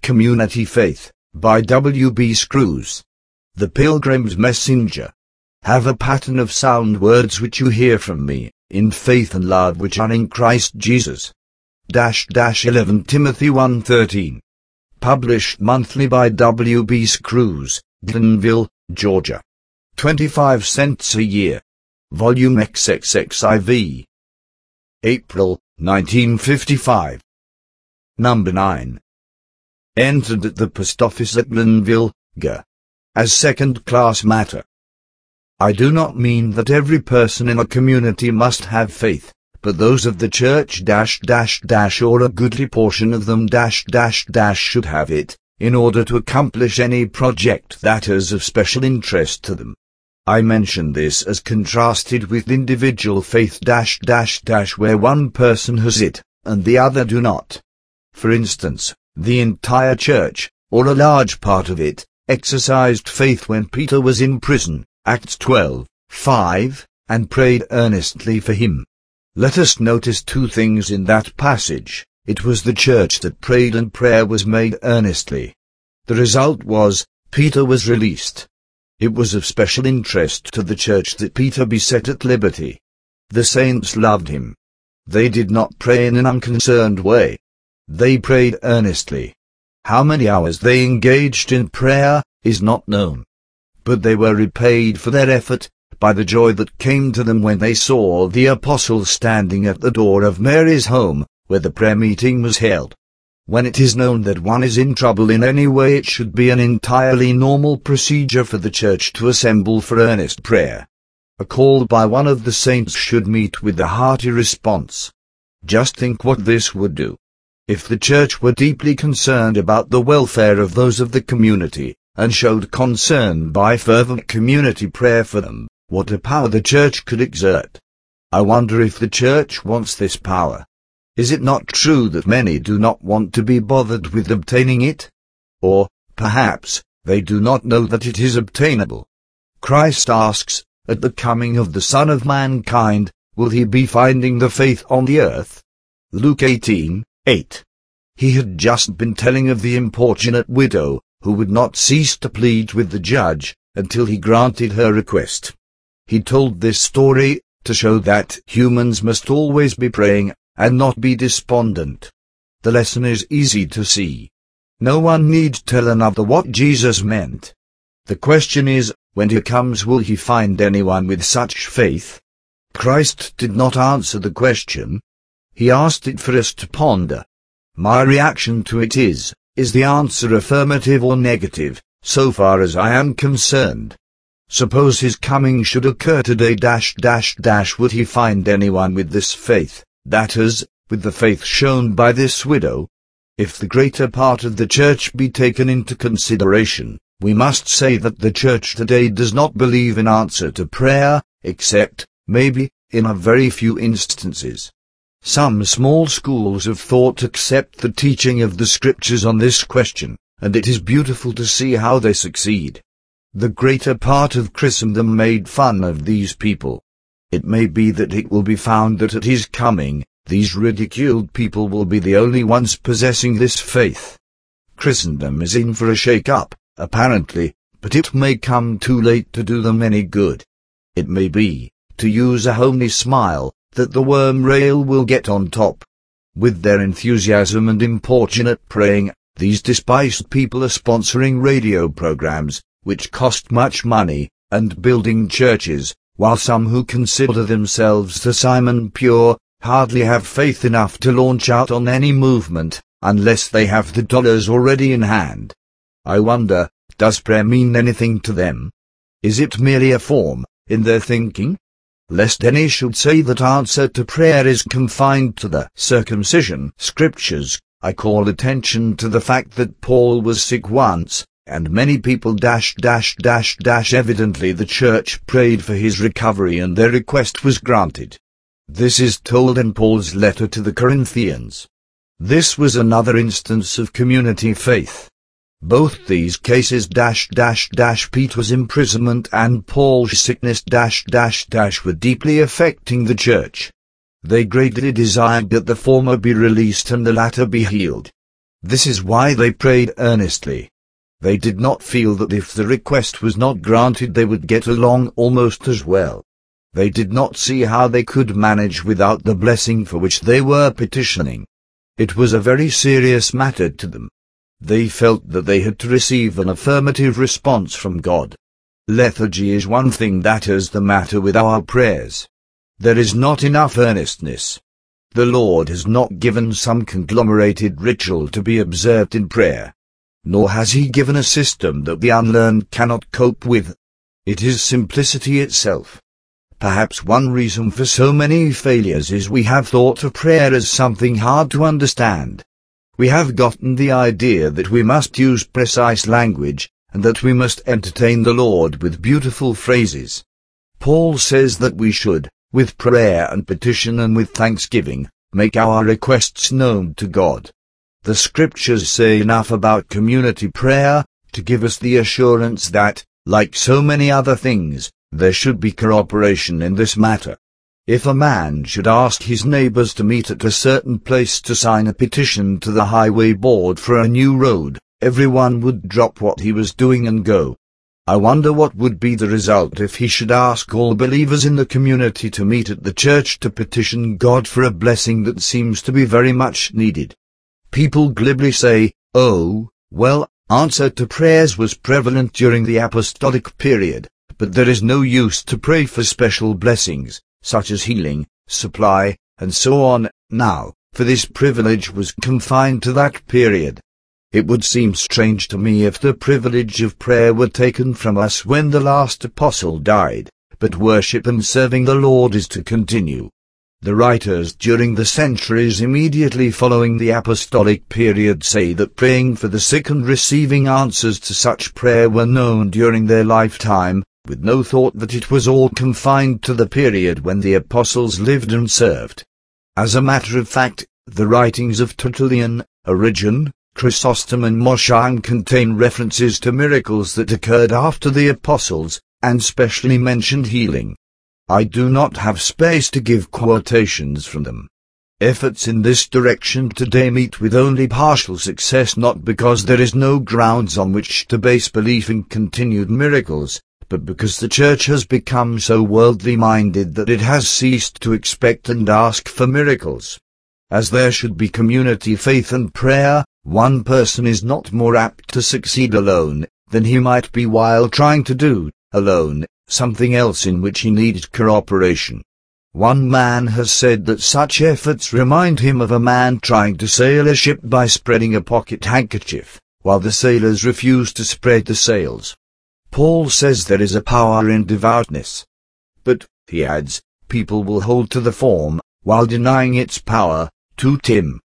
Community Faith, by W. B. Screws. The Pilgrim's Messenger. Have a pattern of sound words which you hear from me, in faith and love which are in Christ Jesus. 11 Timothy 1:13. Published monthly by W. B. Screws, Glenville, Georgia. 25 cents a year. Volume XXXIV. April, 1955. Number 9. Entered at the post office at Glenville, Ga. As second-class matter. I do not mean that every person in a community must have faith, but those of the church or a goodly portion of them should have it, in order to accomplish any project that is of special interest to them. I mention this as contrasted with individual faith where one person has it, and the other do not. For instance, the entire church, or a large part of it, exercised faith when Peter was in prison, Acts 12:5, and prayed earnestly for him. Let us notice two things in that passage. It was the church that prayed, and prayer was made earnestly. The result was, Peter was released. It was of special interest to the church that Peter be set at liberty. The saints loved him. They did not pray in an unconcerned way. They prayed earnestly. How many hours they engaged in prayer is not known. But they were repaid for their effort by the joy that came to them when they saw the apostles standing at the door of Mary's home, where the prayer meeting was held. When it is known that one is in trouble in any way, it should be an entirely normal procedure for the church to assemble for earnest prayer. A call by one of the saints should meet with a hearty response. Just think what this would do. If the church were deeply concerned about the welfare of those of the community, and showed concern by fervent community prayer for them, what a power the church could exert. I wonder if the church wants this power. Is it not true that many do not want to be bothered with obtaining it? Or, perhaps, they do not know that it is obtainable. Christ asks, at the coming of the Son of Mankind, will he be finding the faith on the earth? Luke 18:8. He had just been telling of the importunate widow, who would not cease to plead with the judge, until he granted her request. He told this story, to show that humans must always be praying, and not be despondent. The lesson is easy to see. No one need tell another what Jesus meant. The question is, when he comes, will he find anyone with such faith? Christ did not answer the question. He asked it for us to ponder. My reaction to it is the answer affirmative or negative, so far as I am concerned? Suppose his coming should occur today would he find anyone with this faith, that is, with the faith shown by this widow? If the greater part of the church be taken into consideration, we must say that the church today does not believe in answer to prayer, except, maybe, in a very few instances. Some small schools of thought accept the teaching of the Scriptures on this question, and it is beautiful to see how they succeed. The greater part of Christendom made fun of these people. It may be that it will be found that at his coming, these ridiculed people will be the only ones possessing this faith. Christendom is in for a shake-up, apparently, but it may come too late to do them any good. It may be, to use a homely smile, that the worm rail will get on top. With their enthusiasm and importunate praying, these despised people are sponsoring radio programs, which cost much money, and building churches, while some who consider themselves the Simon Pure, hardly have faith enough to launch out on any movement, unless they have the dollars already in hand. I wonder, does prayer mean anything to them? Is it merely a form, in their thinking? Lest any should say that answer to prayer is confined to the circumcision Scriptures, I call attention to the fact that Paul was sick once, and many people evidently the church prayed for his recovery and their request was granted. This is told in Paul's letter to the Corinthians. This was another instance of community faith. Both these cases Peter's imprisonment and Paul's sickness were deeply affecting the church. They greatly desired that the former be released and the latter be healed. This is why they prayed earnestly. They did not feel that if the request was not granted they would get along almost as well. They did not see how they could manage without the blessing for which they were petitioning. It was a very serious matter to them. They felt that they had to receive an affirmative response from God. Lethargy is one thing that is the matter with our prayers. There is not enough earnestness. The Lord has not given some conglomerated ritual to be observed in prayer. Nor has He given a system that the unlearned cannot cope with. It is simplicity itself. Perhaps one reason for so many failures is we have thought of prayer as something hard to understand. We have gotten the idea that we must use precise language, and that we must entertain the Lord with beautiful phrases. Paul says that we should, with prayer and petition and with thanksgiving, make our requests known to God. The Scriptures say enough about community prayer to give us the assurance that, like so many other things, there should be cooperation in this matter. If a man should ask his neighbors to meet at a certain place to sign a petition to the highway board for a new road, everyone would drop what he was doing and go. I wonder what would be the result if he should ask all believers in the community to meet at the church to petition God for a blessing that seems to be very much needed. People glibly say, "Oh, well, answer to prayers was prevalent during the apostolic period, but there is no use to pray for special blessings, such as healing, supply, and so on, now, for this privilege was confined to that period." It would seem strange to me if the privilege of prayer were taken from us when the last apostle died, but worship and serving the Lord is to continue. The writers during the centuries immediately following the apostolic period say that praying for the sick and receiving answers to such prayer were known during their lifetime, with no thought that it was all confined to the period when the apostles lived and served. As a matter of fact, the writings of Tertullian, Origen, Chrysostom and Mosheim contain references to miracles that occurred after the apostles, and specially mentioned healing. I do not have space to give quotations from them. Efforts in this direction today meet with only partial success, not because there is no grounds on which to base belief in continued miracles, but because the Church has become so worldly minded that it has ceased to expect and ask for miracles. As there should be community faith and prayer, one person is not more apt to succeed alone than he might be while trying to do, alone, something else in which he needed cooperation. One man has said that such efforts remind him of a man trying to sail a ship by spreading a pocket handkerchief, while the sailors refuse to spread the sails. Paul says there is a power in devoutness. But, he adds, people will hold to the form, while denying its power, 2 Tim.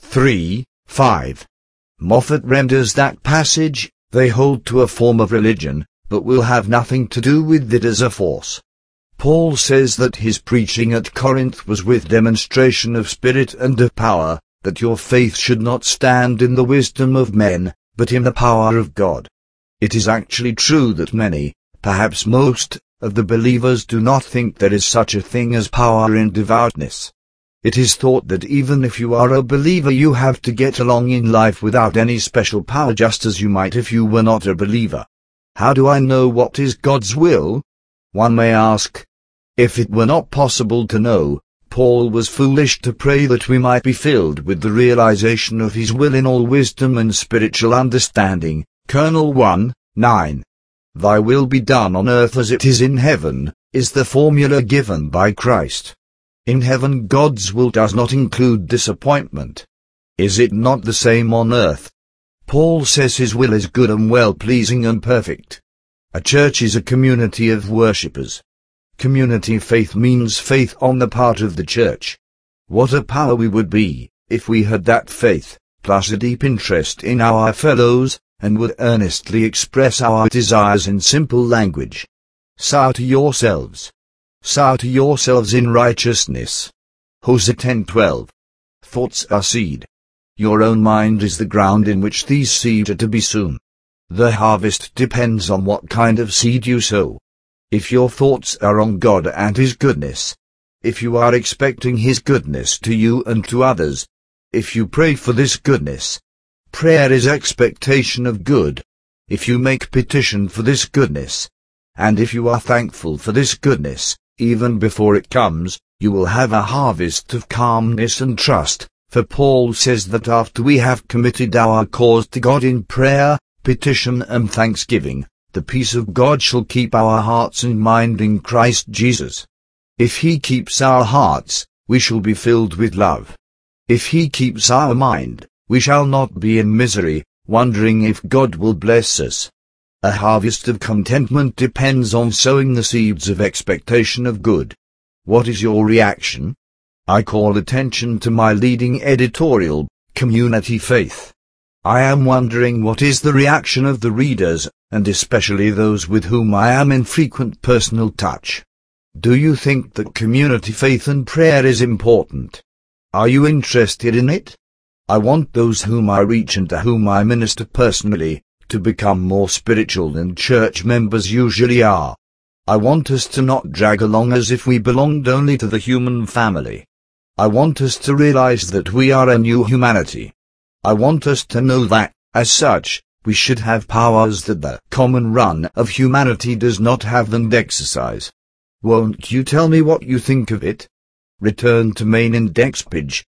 3:5. Moffat renders that passage, they hold to a form of religion, but will have nothing to do with it as a force. Paul says that his preaching at Corinth was with demonstration of spirit and of power, that your faith should not stand in the wisdom of men, but in the power of God. It is actually true that many, perhaps most, of the believers do not think there is such a thing as power in devoutness. It is thought that even if you are a believer you have to get along in life without any special power, just as you might if you were not a believer. How do I know what is God's will? One may ask. If it were not possible to know, Paul was foolish to pray that we might be filled with the realization of his will in all wisdom and spiritual understanding. Colonel 1:9. Thy will be done on earth as it is in heaven, is the formula given by Christ. In heaven God's will does not include disappointment. Is it not the same on earth? Paul says his will is good and well-pleasing and perfect. A church is a community of worshippers. Community faith means faith on the part of the church. What a power we would be, if we had that faith, plus a deep interest in our fellows, and would earnestly express our desires in simple language. Sow to yourselves. Sow to yourselves in righteousness. Hosea 10:12. Thoughts are seed. Your own mind is the ground in which these seed are to be sown. The harvest depends on what kind of seed you sow. If your thoughts are on God and His goodness, if you are expecting His goodness to you and to others, if you pray for this goodness, prayer is expectation of good. If you make petition for this goodness, and if you are thankful for this goodness, even before it comes, you will have a harvest of calmness and trust, for Paul says that after we have committed our cause to God in prayer, petition and thanksgiving, the peace of God shall keep our hearts and mind in Christ Jesus. If He keeps our hearts, we shall be filled with love. If He keeps our mind, we shall not be in misery, wondering if God will bless us. A harvest of contentment depends on sowing the seeds of expectation of good. What is your reaction? I call attention to my leading editorial, Community Faith. I am wondering what is the reaction of the readers, and especially those with whom I am in frequent personal touch. Do you think that community faith and prayer is important? Are you interested in it? I want those whom I reach and to whom I minister personally to become more spiritual than church members usually are. I want us to not drag along as if we belonged only to the human family. I want us to realize that we are a new humanity. I want us to know that, as such, we should have powers that the common run of humanity does not have and exercise. Won't you tell me what you think of it? Return to main index page